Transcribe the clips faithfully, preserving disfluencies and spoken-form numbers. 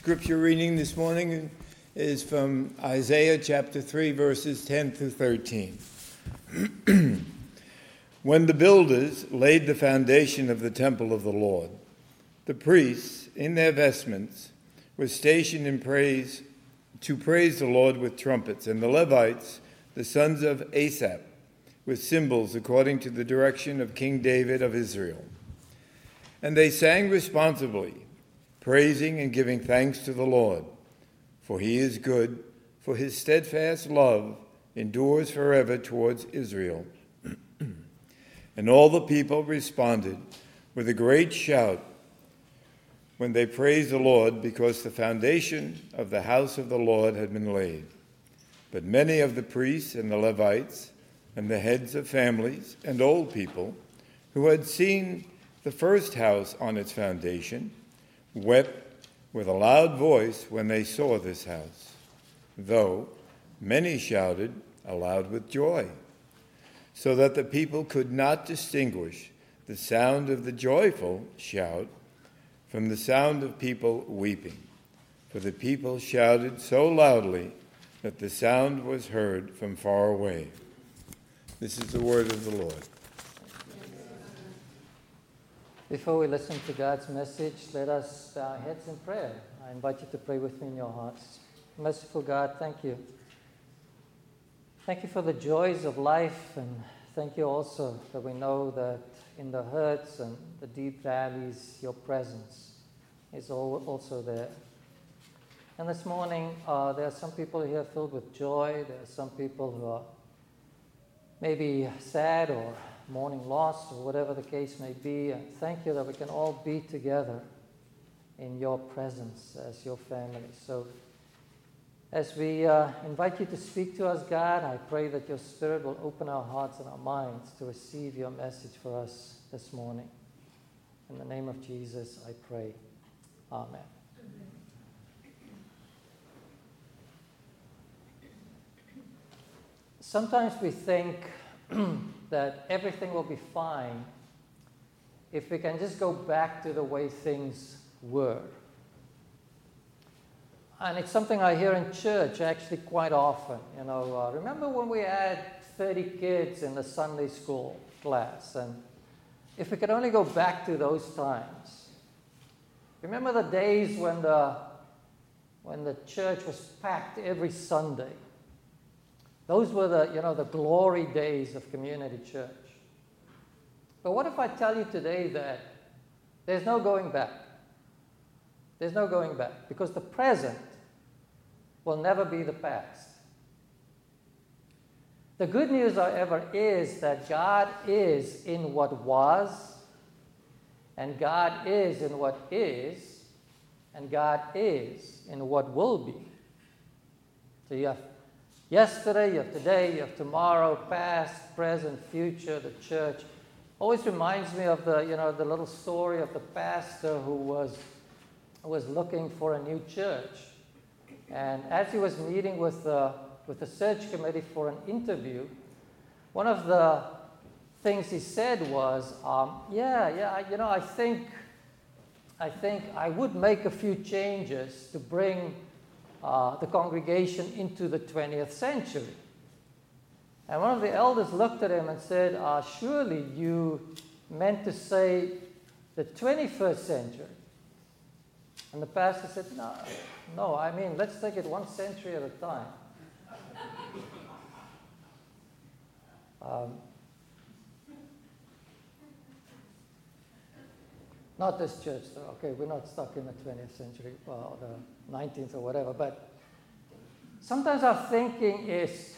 Scripture reading this morning is from Isaiah chapter three, verses ten through thirteen. When the builders laid the foundation of the temple of the Lord, the priests, in their vestments, were stationed in praise to praise the Lord with trumpets, and the Levites, the sons of Asaph, with cymbals according to the direction of King David of Israel. And they sang responsibly, praising and giving thanks to the Lord, for he is good, for his steadfast love endures forever towards Israel. And all the people responded with a great shout when they praised the Lord, because the foundation of the house of the Lord had been laid. But many of the priests and the Levites and the heads of families and old people who had seen the first house on its foundation wept with a loud voice when they saw this house, though many shouted aloud with joy, so that the people could not distinguish the sound of the joyful shout from the sound of people weeping. For the people shouted so loudly that the sound was heard from far away. This is the word of the Lord. Before we listen to God's message, let us bow our heads in prayer. I invite you to pray with me in your hearts. Merciful God, thank you. Thank you for the joys of life, and thank you also that we know that in the hurts and the deep valleys, your presence is also there. And this morning, uh, there are some people here filled with joy. There are some people who are maybe sad or mourning loss, or whatever the case may be. And thank you that we can all be together in your presence as your family. So as we uh, invite you to speak to us, God, I pray that your Spirit will open our hearts and our minds to receive your message for us this morning. In the name of Jesus, I pray. Amen. Sometimes we think that everything will be fine if we can just go back to the way things were. And it's something I hear in church actually quite often. You know, uh, remember when we had thirty kids in the Sunday school class, and if we could only go back to those times. Remember the days when the when the church was packed every Sunday. Those were the, you know, the glory days of community church. But what if I tell you today that there's no going back? There's no going back, because the present will never be the past. The good news, however, is that God is in what was, and God is in what is, and God is in what will be. So you have yesterday, you have today, you have tomorrow, past, present, future, the church. Always reminds me of the, you know, the little story of the pastor who was, who was looking for a new church. And as he was meeting with the, with the search committee for an interview, one of the things he said was, um, yeah, yeah, I, you know, I think, I think I would make a few changes to bring Uh, the congregation into the twentieth century. And one of the elders looked at him and said, uh, surely you meant to say the twenty-first century. And the pastor said, no, no, I mean, let's take it one century at a time. Um, Not this church, though. Okay, we're not stuck in the twentieth century, or the nineteenth or whatever, but sometimes our thinking is,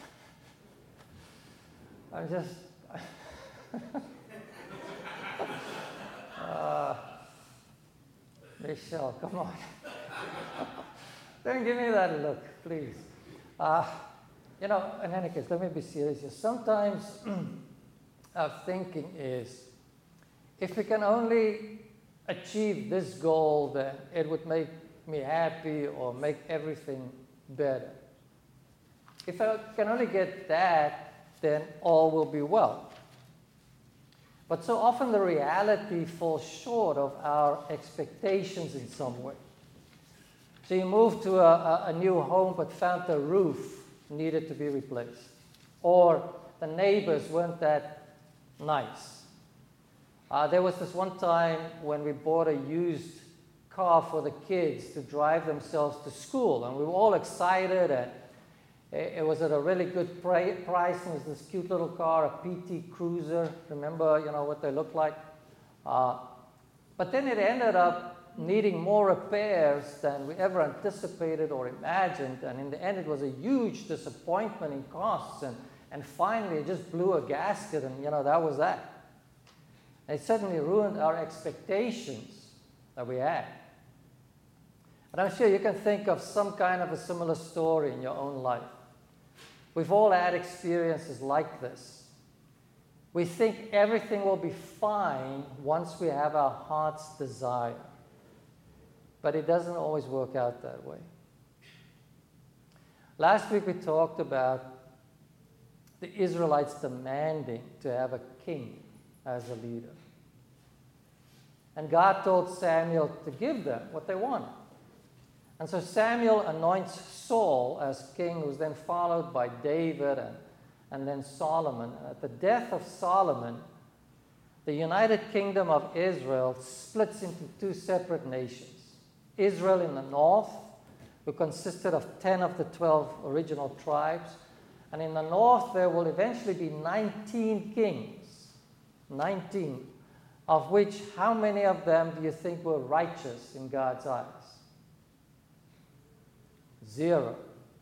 I'm just, uh, Michelle, come on. Don't give me that look, please. Uh, you know, in any case, let me be serious here. Sometimes our thinking is, if we can only achieve this goal, then it would make me happy or make everything better. If I can only get that, then all will be well. But so often the reality falls short of our expectations in some way. So you moved to a, a, a new home but found the roof needed to be replaced. Or the neighbors weren't that nice. Uh, there was this one time when we bought a used car for the kids to drive themselves to school, and we were all excited, and it, it was at a really good pri- price, and it was this cute little car, a P T Cruiser. Remember, you know, what they looked like? Uh, but then it ended up needing more repairs than we ever anticipated or imagined, and in the end it was a huge disappointment in costs, and, and finally it just blew a gasket, and you know, that was that. And it certainly ruined our expectations that we had. And I'm sure you can think of some kind of a similar story in your own life. We've all had experiences like this. We think everything will be fine once we have our heart's desire. But it doesn't always work out that way. Last week we talked about the Israelites demanding to have a king as a leader. And God told Samuel to give them what they wanted. And so Samuel anoints Saul as king, who's then followed by David and, and then Solomon. And at the death of Solomon, the United Kingdom of Israel splits into two separate nations. Israel in the north, who consisted of ten of the twelve original tribes. And in the north, there will eventually be nineteen kings. nineteen. Of which, how many of them do you think were righteous in God's eyes? Zero.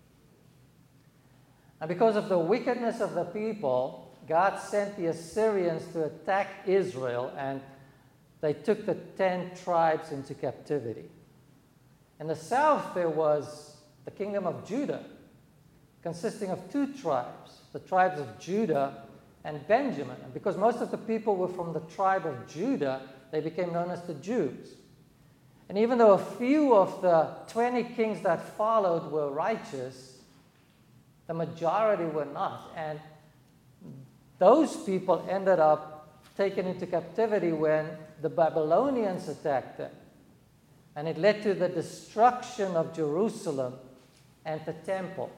And because of the wickedness of the people, God sent the Assyrians to attack Israel, and they took the ten tribes into captivity. In the south, there was the kingdom of Judah, consisting of two tribes, the tribes of Judah and Benjamin. And because most of the people were from the tribe of Judah, they became known as the Jews. And even though a few of the twenty kings that followed were righteous, the majority were not. And those people ended up taken into captivity when the Babylonians attacked them. And it led to the destruction of Jerusalem and the temple.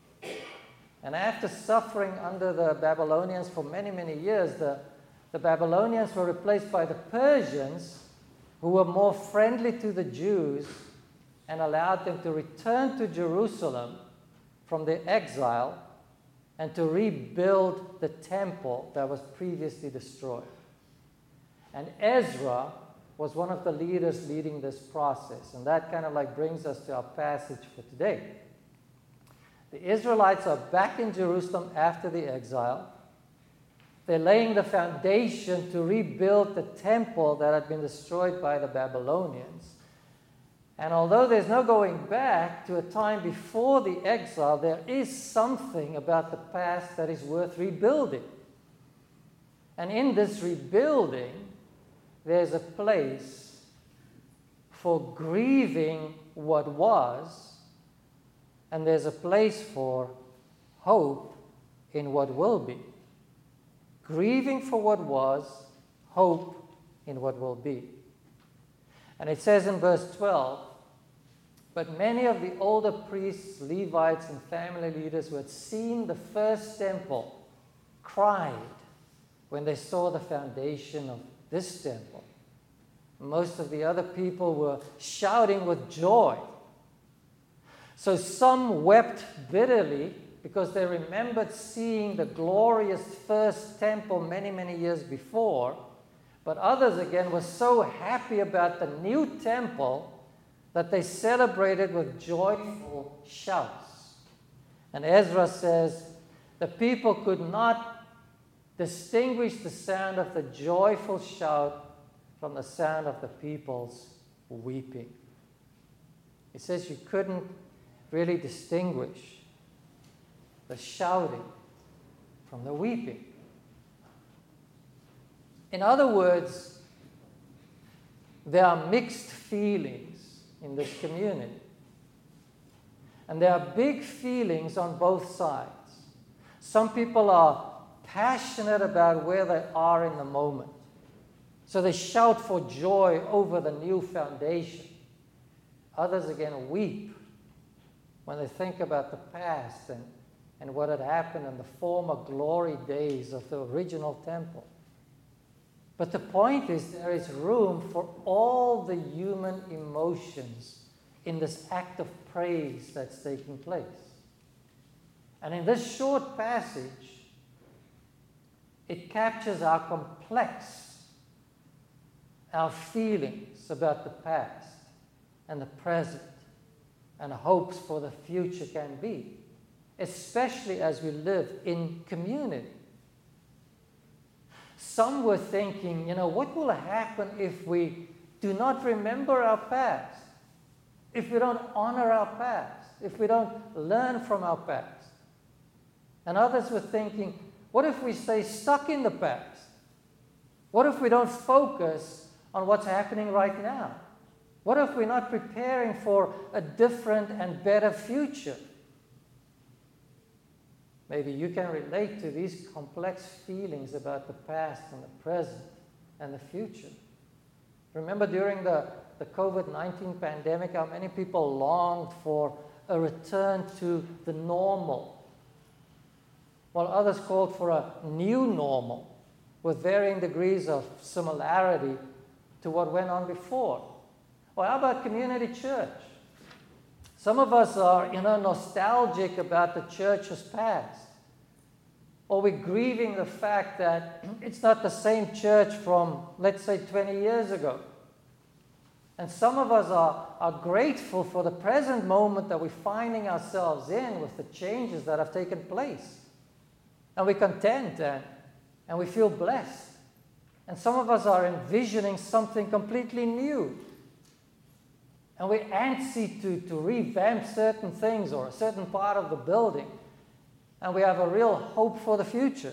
And after suffering under the Babylonians for many, many years, the, the Babylonians were replaced by the Persians, who were more friendly to the Jews and allowed them to return to Jerusalem from their exile and to rebuild the temple that was previously destroyed. And Ezra was one of the leaders leading this process. And that kind of like brings us to our passage for today. The Israelites are back in Jerusalem after the exile. They're laying the foundation to rebuild the temple that had been destroyed by the Babylonians. And although there's no going back to a time before the exile, there is something about the past that is worth rebuilding. And in this rebuilding, there's a place for grieving what was, and there's a place for hope in what will be. Grieving for what was, hope in what will be. And it says in verse twelve, but many of the older priests, Levites, and family leaders who had seen the first temple cried when they saw the foundation of this temple. Most of the other people were shouting with joy. So some wept bitterly because they remembered seeing the glorious first temple many, many years before. But others, again, were so happy about the new temple that they celebrated with joyful shouts. And Ezra says, the people could not distinguish the sound of the joyful shout from the sound of the people's weeping. It says you couldn't really distinguish the shouting from the weeping. In other words, there are mixed feelings in this community. And there are big feelings on both sides. Some people are passionate about where they are in the moment. So they shout for joy over the new foundation. Others again weep when they think about the past and, and what had happened in the former glory days of the original temple. But the point is, there is room for all the human emotions in this act of praise that's taking place. And in this short passage, it captures our complex, our feelings about the past and the present and hopes for the future can be, especially as we live in community. Some were thinking, you know, what will happen if we do not remember our past, if we don't honor our past, if we don't learn from our past? And others were thinking, what if we stay stuck in the past? What if we don't focus on what's happening right now? What if we're not preparing for a different and better future? Maybe you can relate to these complex feelings about the past and the present and the future. Remember during the, the covid nineteen pandemic, how many people longed for a return to the normal, while others called for a new normal with varying degrees of similarity to what went on before. Or how about community church? Some of us are, you know, nostalgic about the church's past. Or we're grieving the fact that it's not the same church from, let's say, twenty years ago. And some of us are, are grateful for the present moment that we're finding ourselves in with the changes that have taken place. And we're content and, and we feel blessed. And some of us are envisioning something completely new. And we're antsy to, to revamp certain things or a certain part of the building. And we have a real hope for the future.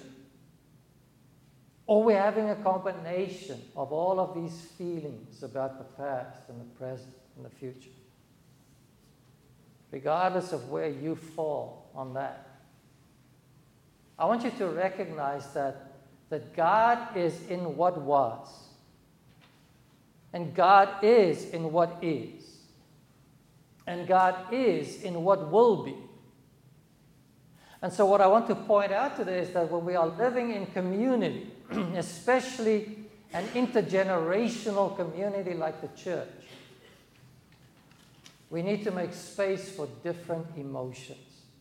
Or we're having a combination of all of these feelings about the past and the present and the future. Regardless of where you fall on that, I want you to recognize that, that God is in what was. And God is in what is. And God is in what will be. And so what I want to point out today is that when we are living in community, especially an intergenerational community like the church, we need to make space for different emotions.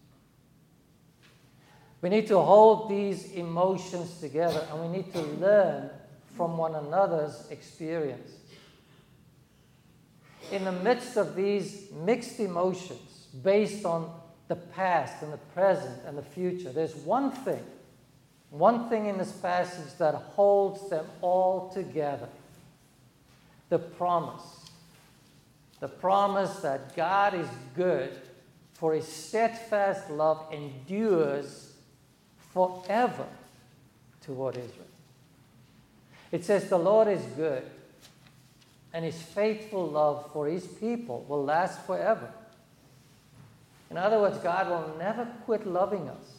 We need to hold these emotions together, and we need to learn from one another's experiences. In the midst of these mixed emotions based on the past and the present and the future, there's one thing, one thing in this passage that holds them all together. The promise. The promise that God is good, for His steadfast love endures forever toward Israel. It says the Lord is good, and His faithful love for His people will last forever. In other words, God will never quit loving us.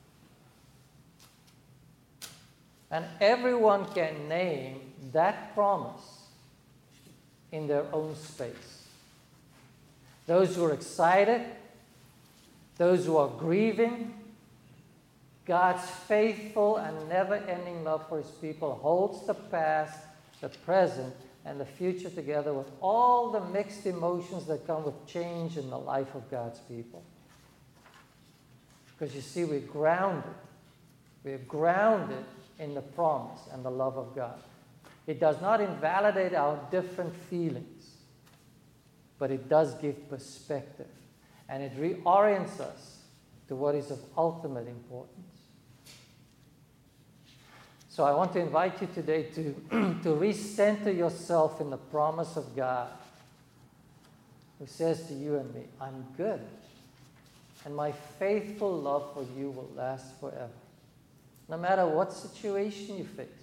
And everyone can name that promise in their own space. Those who are excited, those who are grieving, God's faithful and never-ending love for His people holds the past, the present, and the future together with all the mixed emotions that come with change in the life of God's people. Because you see, we're grounded. We're grounded in the promise and the love of God. It does not invalidate our different feelings, but it does give perspective. And it reorients us to what is of ultimate importance. So I want to invite you today to, to recenter yourself in the promise of God, who says to you and me, I'm good, and my faithful love for you will last forever, no matter what situation you face.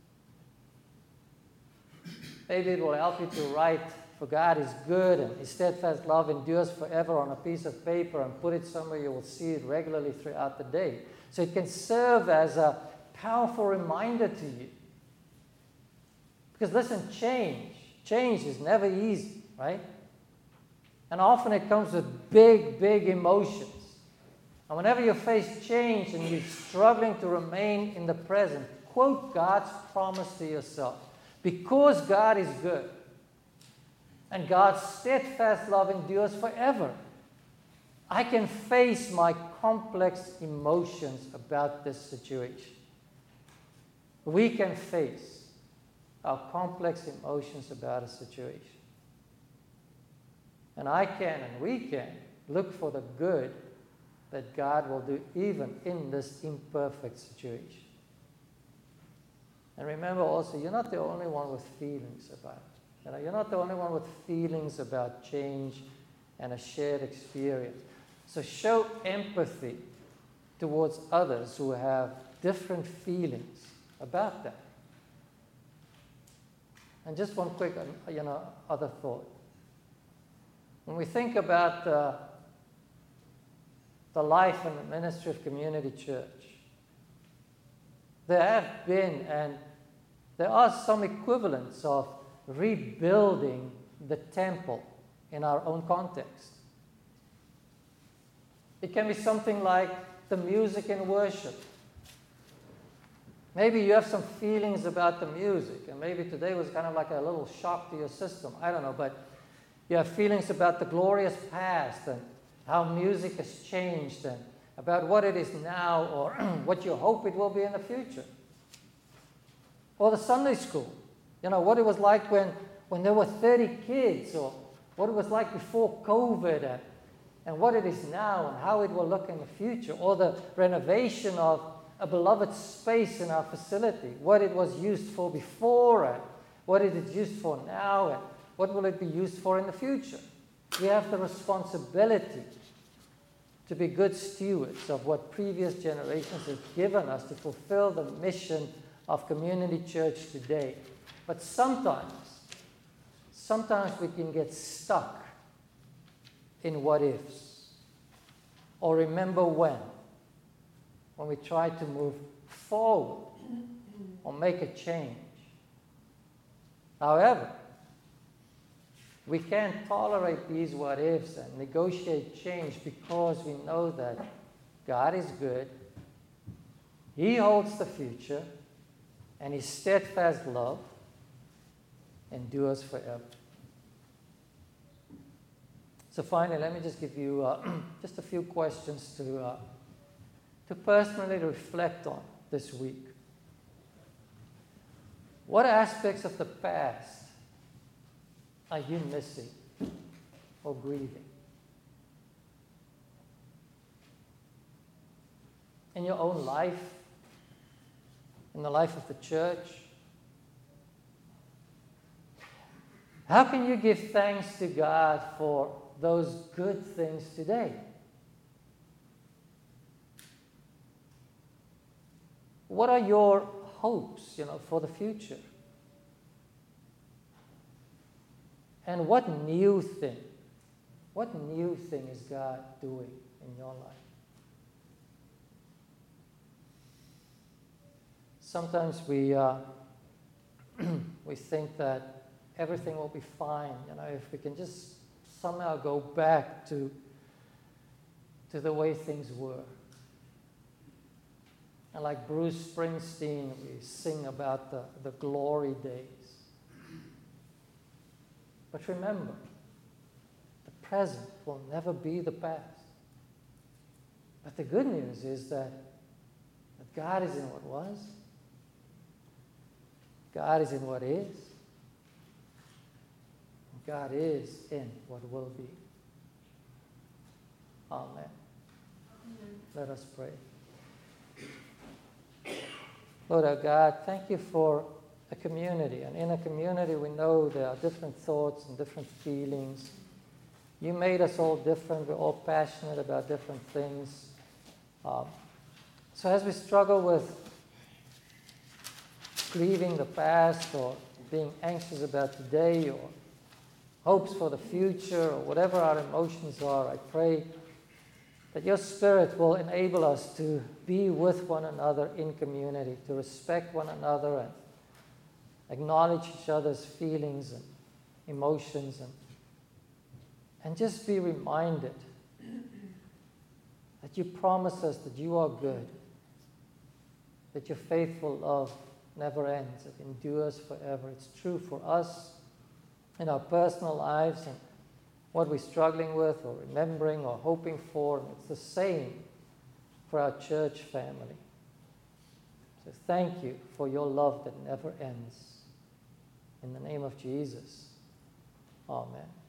Maybe it will help you to write, for God is good, and His steadfast love endures forever on a piece of paper, and put it somewhere you will see it regularly throughout the day. So it can serve as a powerful reminder to you. Because listen, change, change is never easy, right? And often it comes with big, big emotions. And whenever you face change and you're struggling to remain in the present, quote God's promise to yourself. Because God is good, and God's steadfast love endures forever, I can face my complex emotions about this situation. We can face our complex emotions about a situation. And I can and we can look for the good that God will do even in this imperfect situation. And remember also, you're not the only one with feelings about it. You know, you're not the only one with feelings about change and a shared experience. So show empathy towards others who have different feelings about that. And just one quick, you know, other thought. When we think about uh, the life and the ministry of Community Church, there have been and there are some equivalents of rebuilding the temple in our own context. It can be something like the music and worship. Maybe you have some feelings about the music, and maybe today was kind of like a little shock to your system. I don't know, but you have feelings about the glorious past and how music has changed and about what it is now or what you hope it will be in the future. Or the Sunday school, you know, what it was like when, when there were thirty kids, or what it was like before COVID, and, and what it is now and how it will look in the future. Or the renovation of a beloved space in our facility, what it was used for before and what it is used for now and what will it be used for in the future. We have the responsibility to be good stewards of what previous generations have given us to fulfill the mission of Community Church today. But sometimes, sometimes we can get stuck in what ifs, or remember when, when we try to move forward or make a change. However, we can't tolerate these what ifs and negotiate change because we know that God is good, He holds the future, and His steadfast love endures forever. So finally, let me just give you uh, just a few questions to, uh, to personally reflect on this week. What aspects of the past are you missing or grieving? In your own life, in the life of the church? How can you give thanks to God for those good things today? What are your hopes, you know, for the future? And what new thing, what new thing is God doing in your life? Sometimes we uh, we think that everything will be fine, you know, if we can just somehow go back to to the way things were. And like Bruce Springsteen, we sing about the, the glory days. But remember, the present will never be the past. But the good news is that, that God is in what was, God is in what is, and God is in what will be. Amen. Amen. Let us pray. Lord our God, thank you for a community. And in a community, we know there are different thoughts and different feelings. You made us all different. We're all passionate about different things. Um, so as we struggle with grieving the past or being anxious about today or hopes for the future or whatever our emotions are, I pray that your Spirit will enable us to be with one another in community, to respect one another and acknowledge each other's feelings and emotions and, And just be reminded that you promise us that you are good, that your faithful love never ends, it endures forever. It's true for us in our personal lives and what we're struggling with or remembering or hoping for. It's the same for our church family. So thank you for your love that never ends. In the name of Jesus, amen.